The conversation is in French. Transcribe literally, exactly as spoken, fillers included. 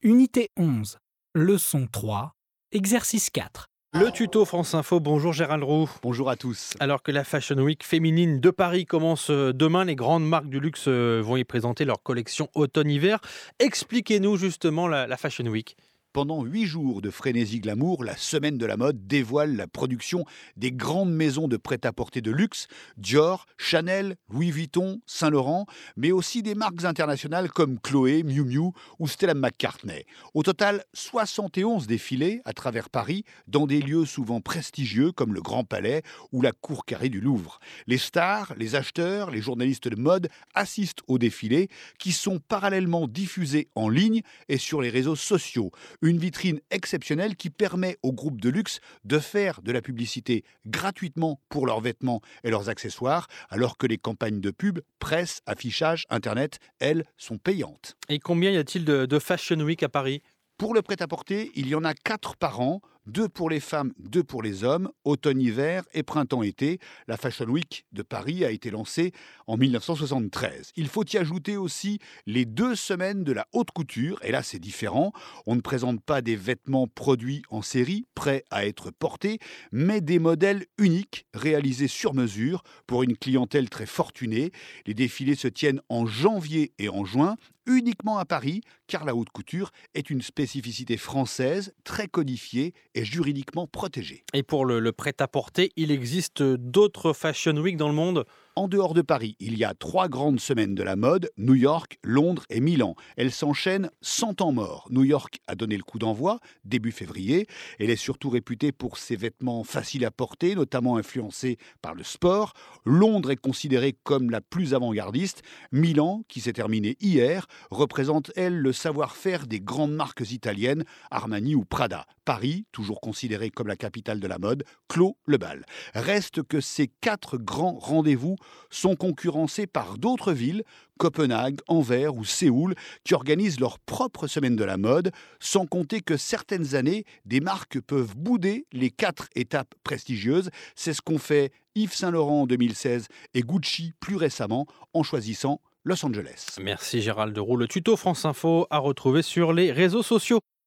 Unité onze, leçon trois, exercice quatre. Le tuto France Info, bonjour Gérald Roux. Bonjour à tous. Alors que la Fashion Week féminine de Paris commence demain, les grandes marques du luxe vont y présenter leur collection automne-hiver. Expliquez-nous justement la, la Fashion Week. Pendant huit jours de frénésie glamour, la semaine de la mode dévoile la production des grandes maisons de prêt-à-porter de luxe, Dior, Chanel, Louis Vuitton, Saint-Laurent, mais aussi des marques internationales comme Chloé, Miu Miu ou Stella McCartney. Au total, soixante et onze défilés à travers Paris, dans des lieux souvent prestigieux comme le Grand Palais ou la Cour carrée du Louvre. Les stars, les acheteurs, les journalistes de mode assistent aux défilés qui sont parallèlement diffusés en ligne et sur les réseaux sociaux. Une vitrine exceptionnelle qui permet aux groupes de luxe de faire de la publicité gratuitement pour leurs vêtements et leurs accessoires, alors que les campagnes de pub, presse, affichage, internet, elles, sont payantes. Et combien y a-t-il de, de Fashion Week à Paris ? Pour le prêt-à-porter, il y en a quatre par an, deux pour les femmes, deux pour les hommes, automne-hiver et printemps-été. La Fashion Week de Paris a été lancée en dix-neuf cent soixante-treize. Il faut y ajouter aussi les deux semaines de la haute couture, et là c'est différent. On ne présente pas des vêtements produits en série, prêts à être portés, mais des modèles uniques, réalisés sur mesure pour une clientèle très fortunée. Les défilés se tiennent en janvier et en juin, uniquement à Paris, car la haute couture est une spécificité française très codifiée et juridiquement protégée. Et pour le, le prêt-à-porter, il existe d'autres Fashion Week dans le monde ? En dehors de Paris, il y a trois grandes semaines de la mode, New York, Londres et Milan. Elles s'enchaînent sans temps mort. New York a donné le coup d'envoi, début février. Elle est surtout réputée pour ses vêtements faciles à porter, notamment influencés par le sport. Londres est considérée comme la plus avant-gardiste. Milan, qui s'est terminée hier, représente, elle, le savoir-faire des grandes marques italiennes, Armani ou Prada. Paris, toujours considérée comme la capitale de la mode, clôt le bal. Reste que ces quatre grands rendez-vous sont concurrencés par d'autres villes, Copenhague, Anvers ou Séoul, qui organisent leur propre semaine de la mode, sans compter que certaines années, des marques peuvent bouder les quatre étapes prestigieuses. C'est ce qu'ont fait Yves Saint Laurent en deux mille seize et Gucci plus récemment en choisissant Los Angeles. Merci Gérald Roux. Le tuto France Info à retrouver sur les réseaux sociaux.